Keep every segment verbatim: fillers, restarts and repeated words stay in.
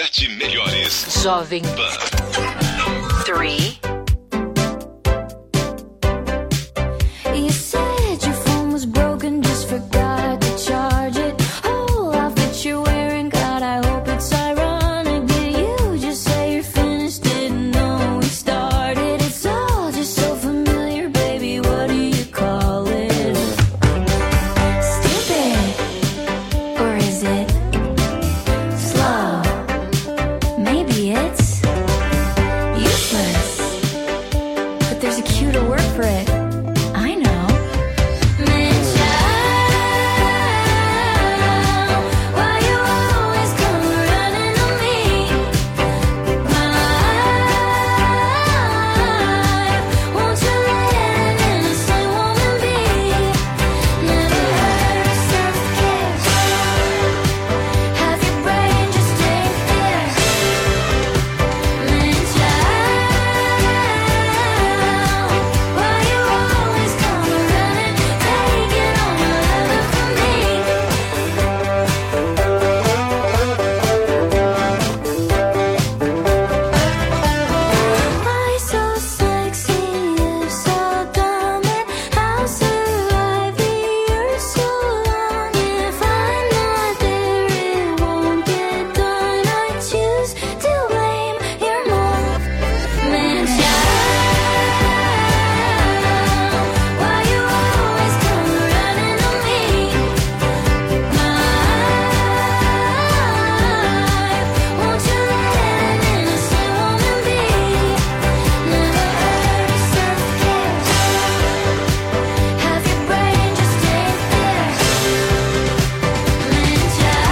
sete melhores. Jovem Pan. Three. You said your phone was broken, just forgot to charge it. Whole outfit you're wearing, God, I hope it's ironic. Did you just say you're finished? Didn't know we started. It's all just so familiar, baby. What do you call it? Stupid, or is it slow? Maybe it's useless, but there's a cuter word for it. I know. Man, child, why you always come running on me? My life, won't you let an innocent woman be? Never heard a surf kiss. Have your brain just ain't there? Man, child, why you always come running, taking all my love from me? Why so sexy, you so dumb, and I'll survive the year so long. If I'm not there, it won't get done. I choose to blame your mom. Man, child, why you always come running on me? My life, won't you let an innocent woman be? Never heard a surf kiss. Have your brain just ain't there? Man,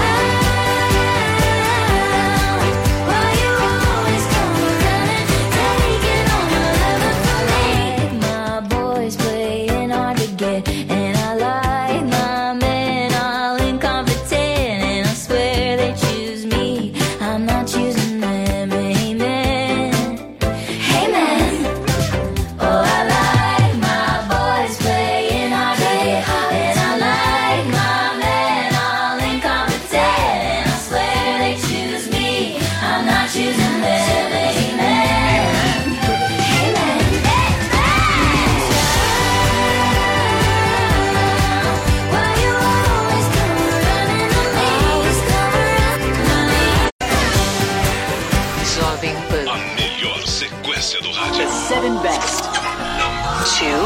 child, why you always come running, taking all my love from me? My boys playing hard to get, and I like my men all incompetent, and I swear they choose me, I'm not choosing them. Amen. Hey man. Oh, I like my boys playing hard to get, and I like my men all incompetent, and I swear they choose me, I'm not choosing them. Amen. Hey man. Why you always come running on me? Always come running on me. Jovem Pan. A melhor sequência do rádio. The seven best. Two.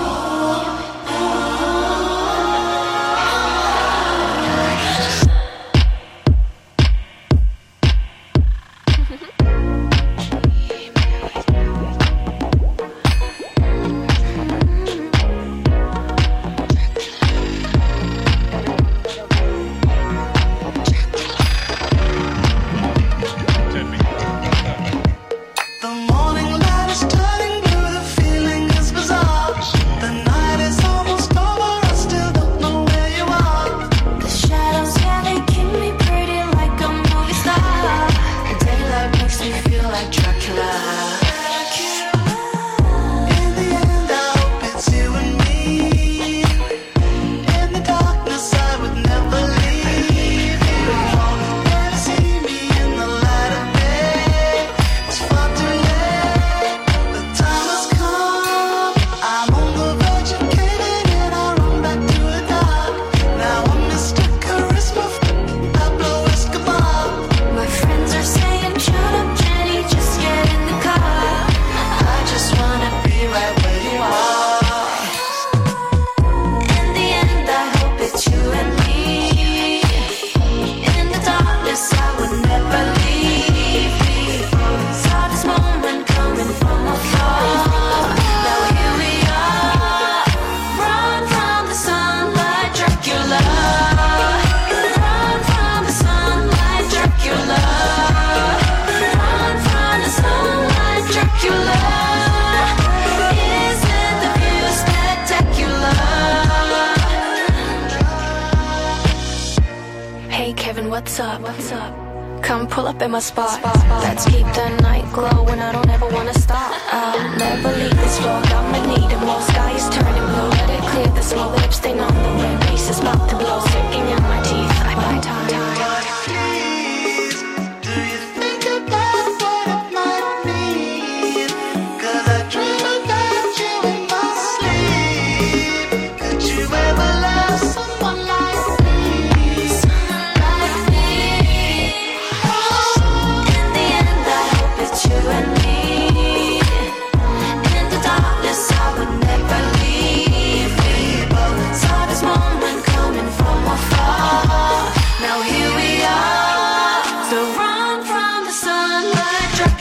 The morning light is turning blue, the feeling is bizarre. The night is almost over, I still don't know where you are. The shadows, yeah, they keep me pretty like a movie star. The daylight makes me feel like Dracula. In the end, I hope it's you and me. In the darkness, I would never leave you. Never see me in the light of day. It's far too late. The time has come. I'm on the verge of caving in. I run back to the dark. Now I'm Mister Charisma, Pablo Escobar. My friends are saying, shut up, Jenny, just get in the car. I just wanna be right where you are. In the end, I hope it's you and me. In the darkness, I would never leave me. Saw this moment coming from afar. Now here we are. Run from the sunlight, Dracula. Run from the sunlight, Dracula. Run from the sunlight, Dracula. Isn't the view spectacular? Hey Kevin, what's up? What's up? Come pull up at my spot. Let's keep the night glowing. I don't ever wanna stop. I'll never leave this floor. Got my need and more. Sky is turning blue. Let it clear the smoke. Lip stain on the red. Face is about to blow. Sticking out my teeth. I bite time. Please, do you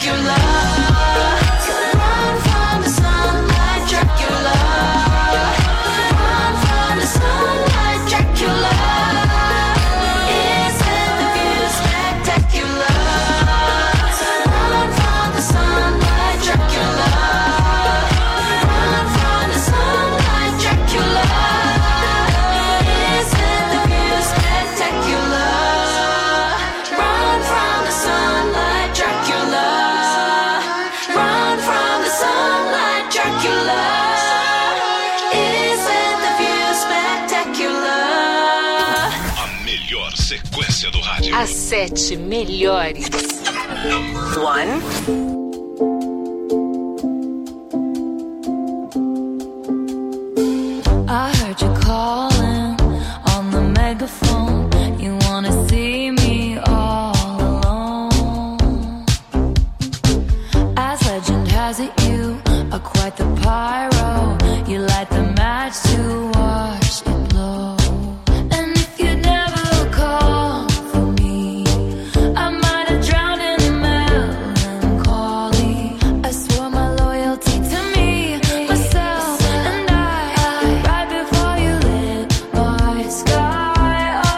Dracula. Run from the sunlight, Dracula. Run from the sunlight, Dracula. Isn't the view spectacular? Run from the sunlight, Dracula. Run from the sunlight, Dracula. Isn't the view spectacular? Run from the sunlight, Dracula. Run from the sunlight, Dracula. Isn't the view spectacular? A melhor sequência do rádio. As sete melhores. One. I heard you calling on the megaphone. You wanna see me all alone. As legend has it, you are quite the pyro. You light the match to watch it blow. And if you never called for me, I might have drowned in melancholy. I swore my loyalty to me, myself, and I. Right before you lit my sky up.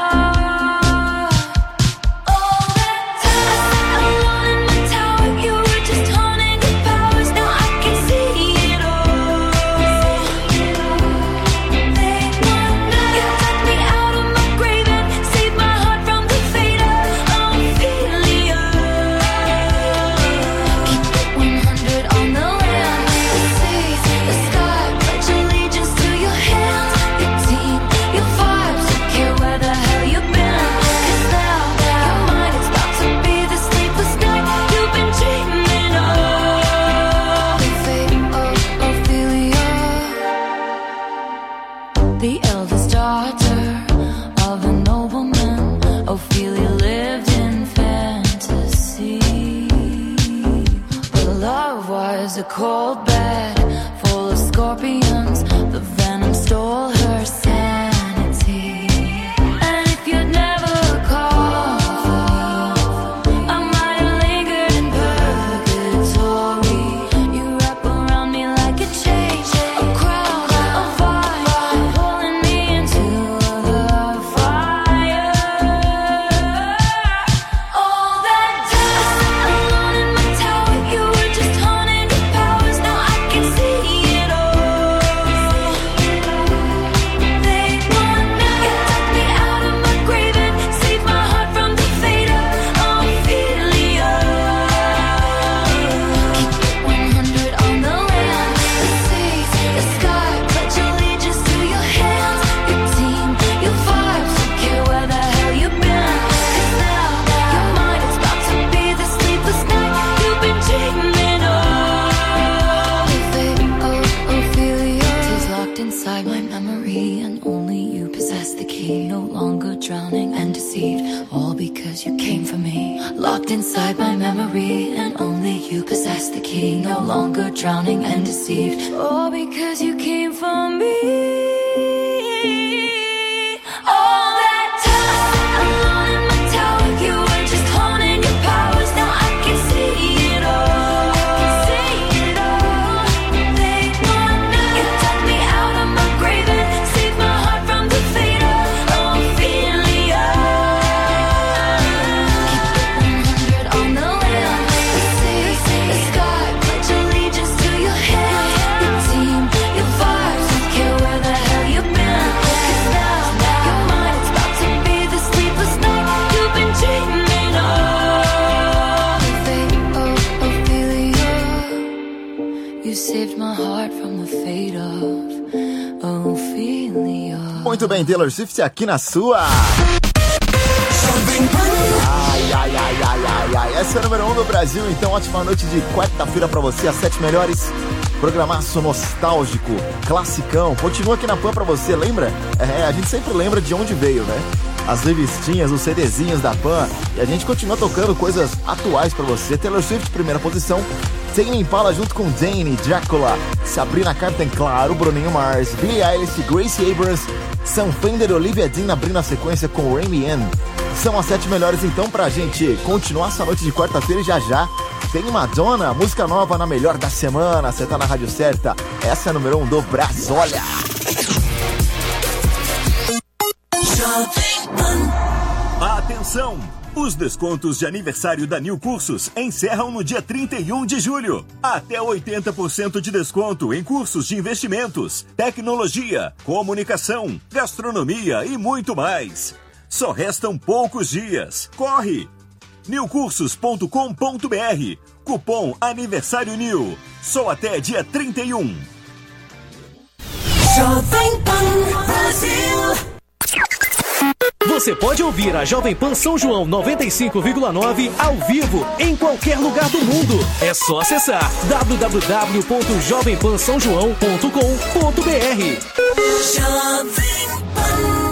All that time alone in my tower, you were just haunting your powers. Now I can see it all. They wonder you took me out of my grave and saved my heart from the fate of Ophelia. Keep it one hundred on the land, the seas, the sky. Pledge allegiance to your hands, your team, your vibes. Don't care where the hell you've been. 'Cause now your mind is about to be the sleepless night you've been dreaming of. The fate of Ophelia. The eldest daughter of a nobleman, Ophelia lived in fantasy. But love was a cold bed full of scorpions. The venom stole her sanity. And if you'd never called for me, I might have lingered in purgatory. You wrap around me like a chain, a crown, a fire, pulling me into the fire. All that time alone in my tower, you were just haunting your powers. Now I can see it all. They wonder you took me out of my grave and saved my heart from the fate of Ophelia. Keep it one hundred on the land, the seas, the sky. Pledge allegiance to your hands, your team, your vibes. Don't care where the hell you've been. 'Cause now your mind is about to be the sleepless night you've been dreaming of. The fate of Ophelia is locked inside my memory, and only you possess the key. No longer drowning and deceived, all because you came for me. Locked inside my memory, and only you possess the key. No longer drowning and deceived, all because you came for me. All that time alone in my tower, you were just haunting your powers. Now I can see it all. See it all. They wonder you took me out of my grave and saved my heart from the fate of Ophelia. Keep it one hundred on the land, the seas, the sky. Pledge allegiance to your hands, your team, your vibes. Don't care where the hell you've been. 'Cause now your mind is about to be the sleepless night you've been dreaming of. The fate of Ophelia. You saved my heart from the fate of Ophelia. Muito bem, Taylor Swift aqui na sua. Ai, ai, ai, ai, ai, ai. Essa é a número um do Brasil, então ótima noite de quarta-feira pra você, as sete melhores. Programaço nostálgico, classicão. Continua aqui na Pan pra você, lembra? É, a gente sempre lembra de onde veio, né? As revistinhas, os CDzinhos da Pan. E a gente continua tocando coisas atuais pra você. Taylor Swift, primeira posição. Tame Impala junto com Dane, Dracula, Sabrina Carpenter, claro, Bruninho Mars, Billie Eilish, Gracie Abrams, Sam Fender e Olivia Dean abrindo a sequência com Remy Ann. São as sete melhores então pra gente continuar essa noite de quarta-feira e já já tem Madonna, música nova na melhor da semana. Você tá na rádio certa. Essa é a número um do Brasólia. Atenção! Os descontos de aniversário da New Cursos encerram no dia trinta e um de julho. Até oitenta por cento de desconto em cursos de investimentos, tecnologia, comunicação, gastronomia e muito mais. Só restam poucos dias. Corre! new cursos ponto com ponto b r. Cupom Aniversário New. Só até dia trinta e um. Jovem Pan Brasil. Você pode ouvir a Jovem Pan São João noventa e cinco vírgula nove ao vivo em qualquer lugar do mundo. É só acessar w w w ponto jovem pan são joão ponto com ponto b r. Jovem Pan.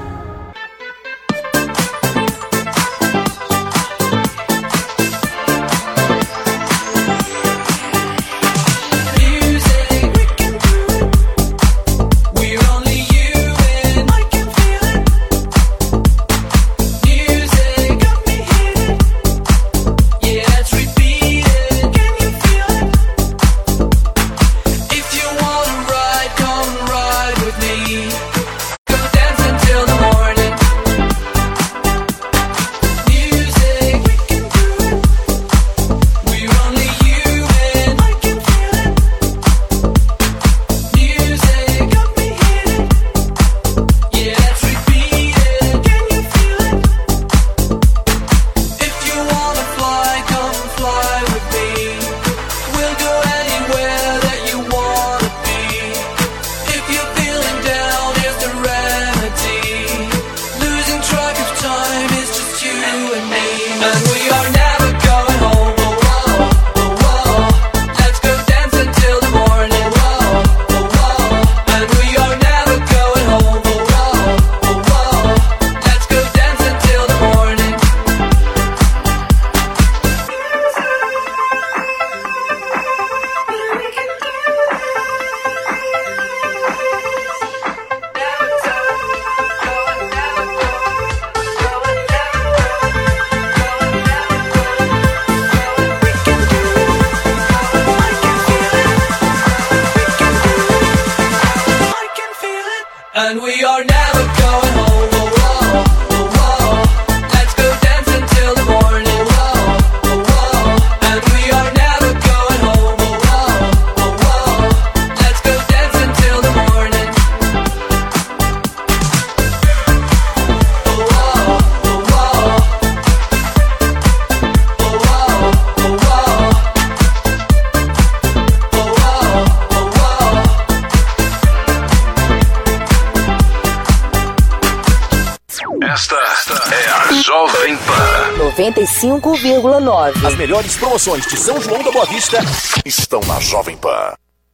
noventa e cinco vírgula nove. As melhores promoções de São João da Boa Vista estão na Jovem Pan.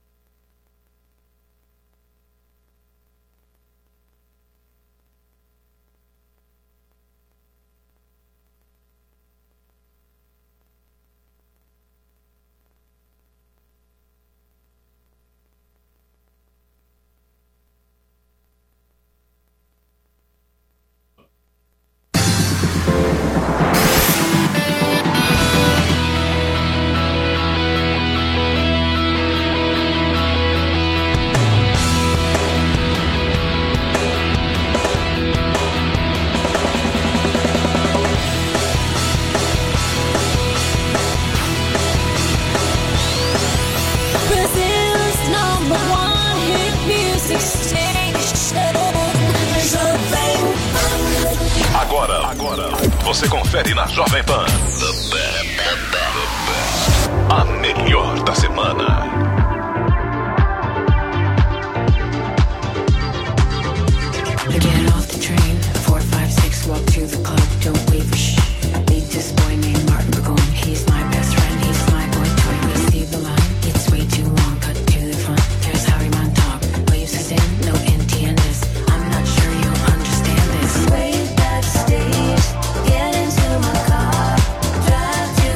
Agora, agora, você confere na Jovem Pan. A melhor da semana. Get off the train, four, five, six, walk to the club, don't wait for shh. Meet this boy named Martin Burgoyne, he's my best friend, he's my boy toy. We see the line, it's way too long, cut to the front, there's Harry Montauk, waves us in, no entiendes, I'm not sure you'll understand this. Way backstage, get into my car, drive to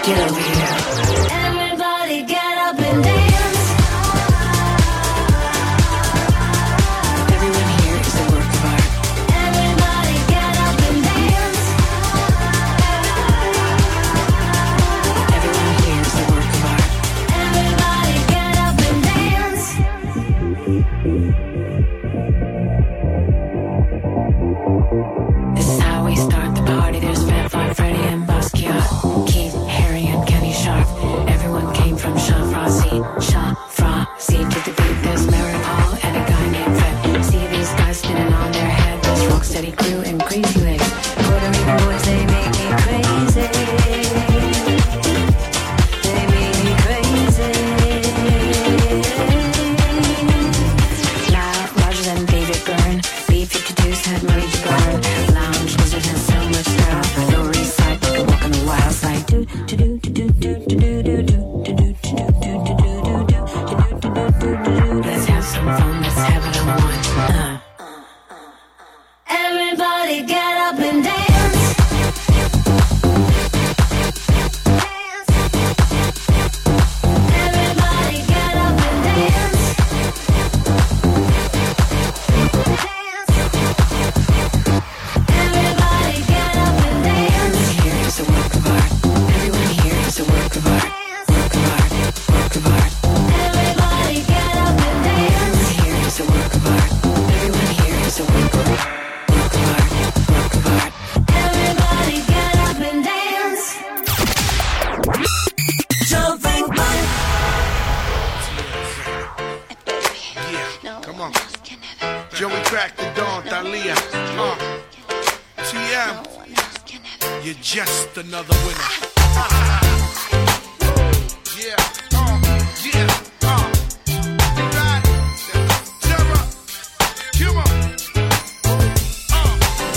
Get over here. Everybody get up and dance. Everyone here is a work of art. Everybody get up and dance. Everyone here is a work of art. Everybody get up and dance. This is how we start the party. There's Fat Five Freddy and Basquiat, Keith, Harry, and Kenny Sharp. Everyone came from Shafrazi, Shafrazi to the beat. There's Mary Paul and a guy named Fred. See these guys spinning on their head. There's Rocksteady Crew and Crazy Legs. Puerto Rican boys, they make me crazy. They make me crazy. Now, Roger and David Byrne. B fifty-twos had money to burn. Lounge lizard has so much style. Lower East Side, like a walk on the wild side. Do do do do do do do do do do do do do do. Let's have some fun. Let's have it on one. Uh. Everybody get up and dance. Everybody get up and dance. Everybody get up and dance. Everyone here is a work of art. Everyone here is a work of art. Work of art. Work of art. Everybody get up and dance. Everyone here is a work of art. Everyone here is a work of art. Work of art. Work of art. Everybody get up and dance. Jumping back. Yeah, come on. Joey Crack the Dawn, Thalia. Uh, T M, you're just another winner. Yeah, uh, yeah, uh. Right. Terror. Come on. Uh.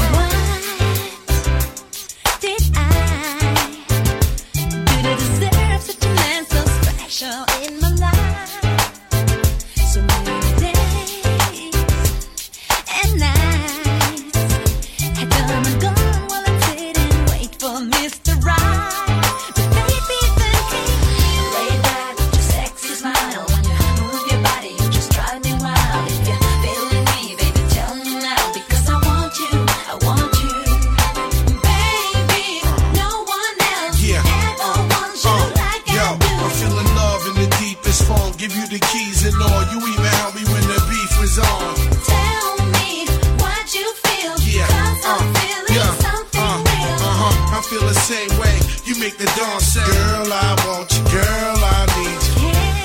What did I do to deserve such a man so special in my life? So many days and nights had come and gone while I sit and wait for Mister Right. But baby, then came lay back with your sexy smile. When you move your body, you just drive me wild. If you're feeling me, baby, tell me now, because I want you, I want you, baby. No one else Yeah. ever wants you Uh, like yo, I do. I'm feeling love in the deepest form. Give you the keys and all. You even help me when the beef was on. Tell me what you feel, Yeah. 'cause I'm Uh, feeling yeah. something Uh, real. uh-huh. I feel the same way. You make the dawn say, girl, I want you. Girl, I need you.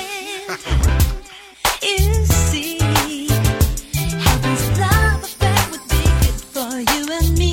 Can't you see how this love affair would be good for you and me?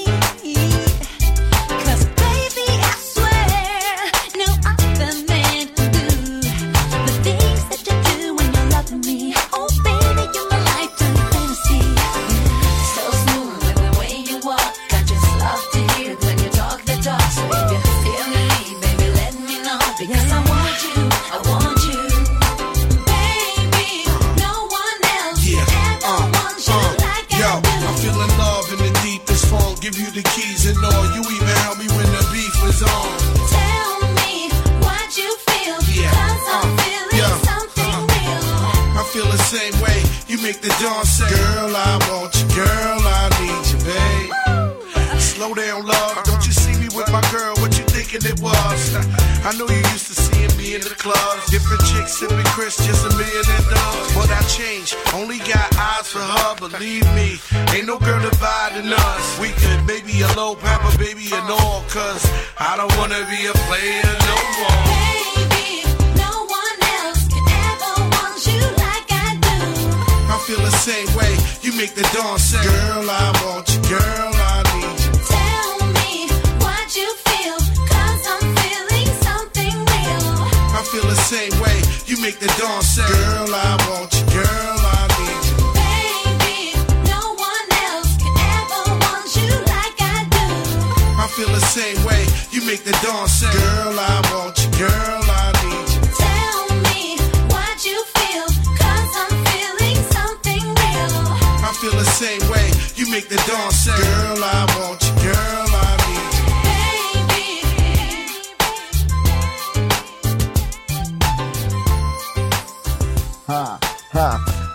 'Cause baby, I swear no other man can do the things that you do when you're loving me. Oh baby, you're my lifetime fantasy. So smooth with the way you walk, I just love to hear it when you talk the talk. So if you feel me, baby, let me know, because I want you, I want you, baby. No one else Yeah. ever Uh, wants you uh, like yo, I do. I'm feeling love in the deepest form. Give you the keys and all. You even help me when the beef was on. Tell me what you feel, Yeah. 'cause I'm Uh, feeling yeah. something real. I feel the same way. You make the dawn say, girl, I want you. Girl, I need you, babe. Slow down, love. Don't you see me with my girl? What you thinking it was? I know you used to seeing me in the clubs. Different chicks sipping Chris, just a million and dubs. But I changed. Only got eyes for her, believe me. Ain't no girl dividing us. We could maybe a low papa, baby, and all. Cause I don't wanna be a player no more. Baby, no one else can ever want you like I do. I feel the same way. You make the dawn say, girl, I want you. Girl, I need you. Tell me what you feel, 'cause I'm feeling something real. I feel the same way. You make the dawn say, girl, I want you. Girl, I need you. Baby, no one else can ever want you like I do. I feel the same way. You make the dawn say, girl, I want you. Girl, I need you. Tell me what you feel, 'cause I'm feeling something real. I feel the same way. You make the dawn say, girl, I want you. Girl, I need you. Baby,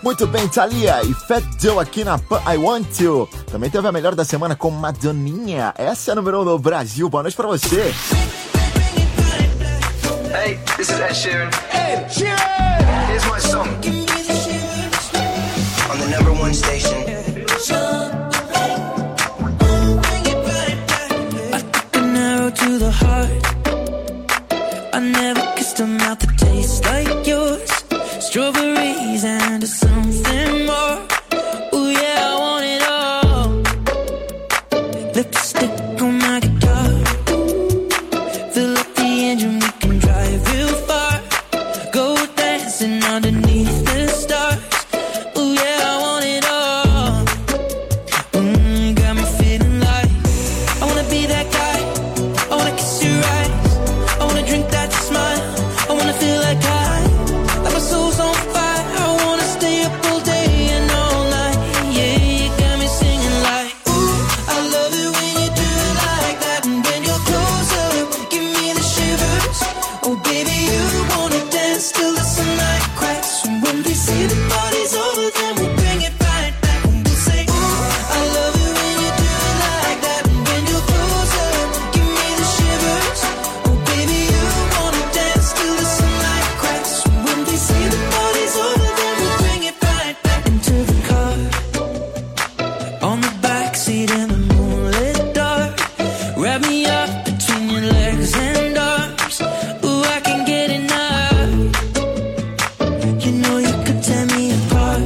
Muito bem, Thalia e Fat Joe aqui na Pan I Want To. Também teve a melhor da semana com Madoninha. Essa é a número um do Brasil. Boa noite pra você. Hey, this is Ed Sheeran. Ed Sheeran! Here's my song. On the number one station. I took an arrow to the heart. I never kissed a mouth that tastes like yours. Strawberries and something more. Ooh yeah, I want it all. Lipstick on my guitar. Fill up the engine, we can drive real far. Go dancing underneath the stars. Ooh yeah, I want it all. Mm, you got me feeling like I wanna be that guy. I wanna kiss your eyes. I wanna drink that smile. I wanna feel like I, like my soul's on fire. I wanna stay up all day and all night. Yeah, you got me singing like, ooh, I love it when you do it like that. And when you're closer, give me the shivers. Oh baby, you wanna dance till the sunlight cracks. And when we see the party's over, then we'll bring it right back. And we'll say, ooh, I love it when you do it like that. And when you're closer, give me the shivers. Oh baby, you wanna dance till the sunlight cracks. And when we see the party's over, then we'll bring it right back into the car. On the backseat in the moonlit dark. Wrap me up between your legs and arms. Ooh, I can get enough. You know you could tear me apart.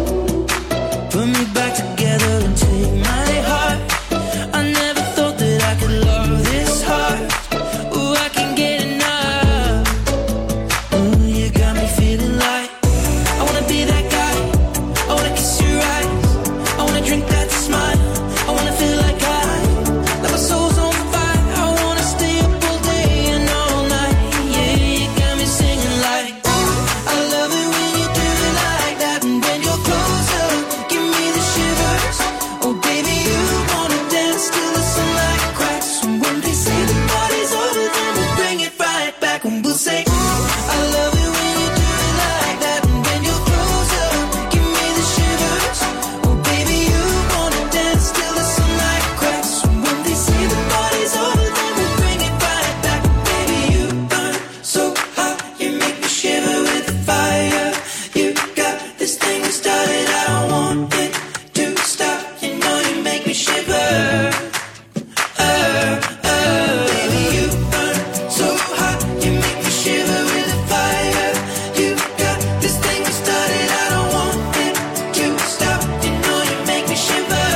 Put me back together and take my heart. I never thought that I could love this hard. Ooh, I can get enough. Ooh, you got me feeling like I wanna be that guy. I wanna kiss your eyes. I wanna drink that smile. I wanna feel like I, like my soul's on fire. I wanna stay up all day and all night. Yeah, you got me singing like, ooh, I love it when you do it like that. And when you're closer, give me the shivers. Oh baby, you wanna dance till the sunlight cracks. And when they say the party's over, then we'll bring it right back. And we'll say, ooh, I love it when you do it like that. And when you're closer, give me the shivers. Oh baby, you wanna dance till the sunlight cracks. And when they say the party's over, then we'll bring it right back. Baby, you burn so hot, you make me shiver with the fire. You got this thing that started, I don't want it to stop. You know you make me shiver. Uh, uh, baby, you burn so hot, you make me shiver with the fire. You got this thing that started, I don't want it to stop. You know you make me shiver.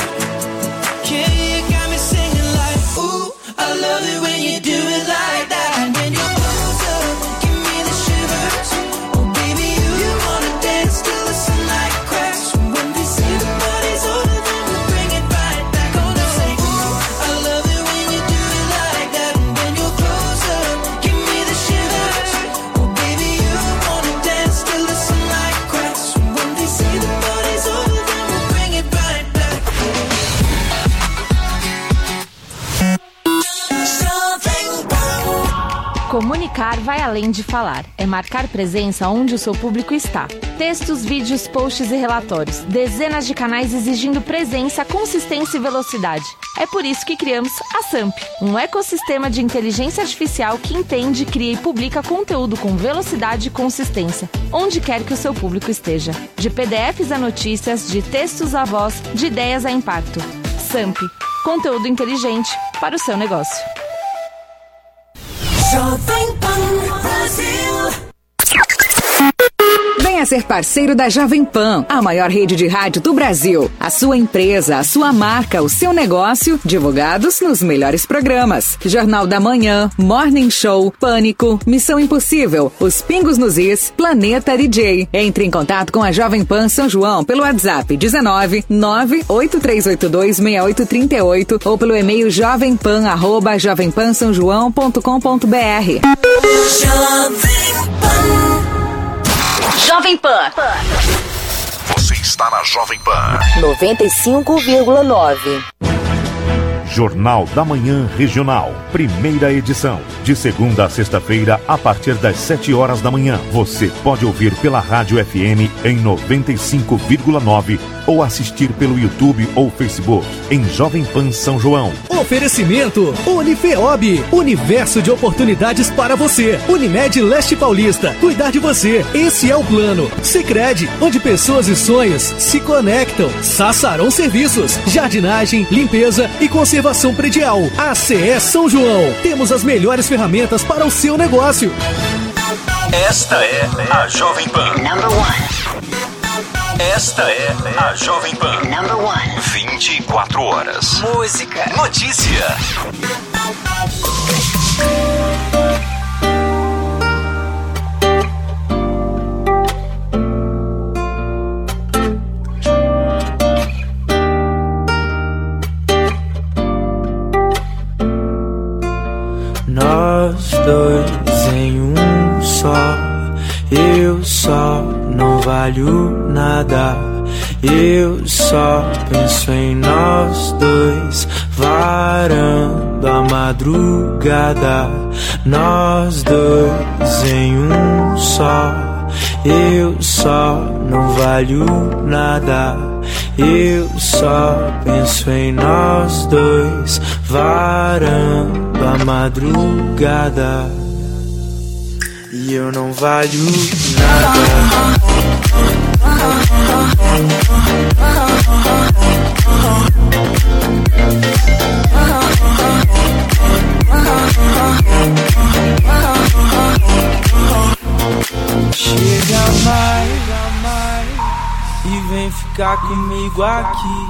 Yeah, you got me singing like, ooh, I love it when you do it like that. And when you're closer, give me the shivers. Oh baby, you, you wanna dance till the sunlight cracks. And when they say the party's over, then we'll bring it right back. Oh no, say, ooh, I love it when you do it like that. And when you're closer, give me the shivers. Oh baby, you wanna dance till the sunlight cracks. And when they say the party's over, then we'll bring it right back. Comunicar vai além de falar. É marcar presença onde o seu público está. Textos, vídeos, posts e relatórios. Dezenas de canais exigindo presença, consistência e velocidade. É por isso que criamos a Samp, um ecossistema de inteligência artificial que entende, cria e publica conteúdo com velocidade e consistência, onde quer que o seu público esteja. De P D Fs a notícias, de textos a voz, de ideias a impacto. Samp, conteúdo inteligente para o seu negócio. Jovem Pan Brasil. Venha ser parceiro da Jovem Pan, a maior rede de rádio do Brasil. A sua empresa, a sua marca, o seu negócio, divulgados nos melhores programas. Jornal da Manhã, Morning Show, Pânico, Missão Impossível, Os Pingos nos Is, Planeta D J. Entre em contato com a Jovem Pan São João pelo WhatsApp dezenove, nove oito três oito dois, seis oito três oito ou pelo e-mail jovempan arroba jovempansaojoão ponto com ponto br. Jovem Pan. Jovem Pan. Você está na Jovem Pan. noventa e cinco vírgula nove. Jornal da Manhã Regional, primeira edição. De segunda a sexta-feira, a partir das sete horas da manhã. Você pode ouvir pela Rádio F M em noventa e cinco vírgula nove ou assistir pelo YouTube ou Facebook em Jovem Pan São João. Oferecimento Unifeob, universo de oportunidades para você. Unimed Leste Paulista, cuidar de você, esse é o plano. Sicredi, onde pessoas e sonhos se conectam. Sassarão Serviços, jardinagem, limpeza e conservação predial. A C E São João, temos as melhores ferramentas para o seu negócio. Esta é a Jovem Pan. Number one. Esta é a Jovem Pan. Number one. vinte e quatro horas. Música. Notícia. Nós dois em um só. Eu só não valho nada. Eu só penso em nós dois, varando a madrugada. Nós dois em um só. Eu só não valho nada. Eu só penso em nós dois, varando a madrugada. E eu não valho nada. Chega mais e vem ficar comigo aqui.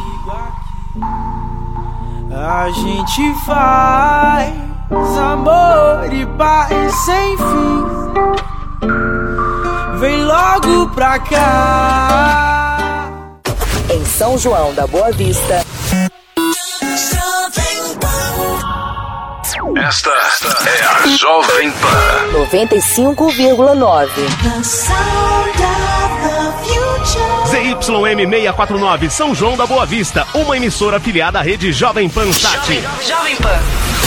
A gente faz amor e paz sem fim. Vem logo pra cá. Em São João da Boa Vista. Esta é a Jovem Pan. noventa e cinco vírgula nove. Z Y M seiscentos e quarenta e nove, São João da Boa Vista, uma emissora afiliada à rede Jovem Pan Sat. Jovem, Jovem Pan.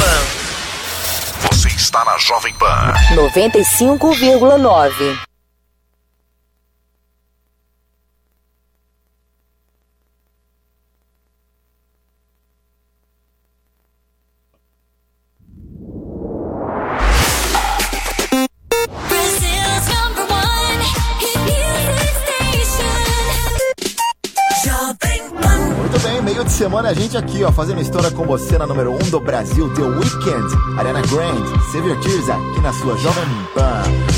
Você está na Jovem Pan. noventa e cinco vírgula nove. Semana a gente aqui, ó, fazendo história com você na número um do Brasil, The Weeknd, Ariana Grande, Save Your Tears aqui na sua Jovem Pan.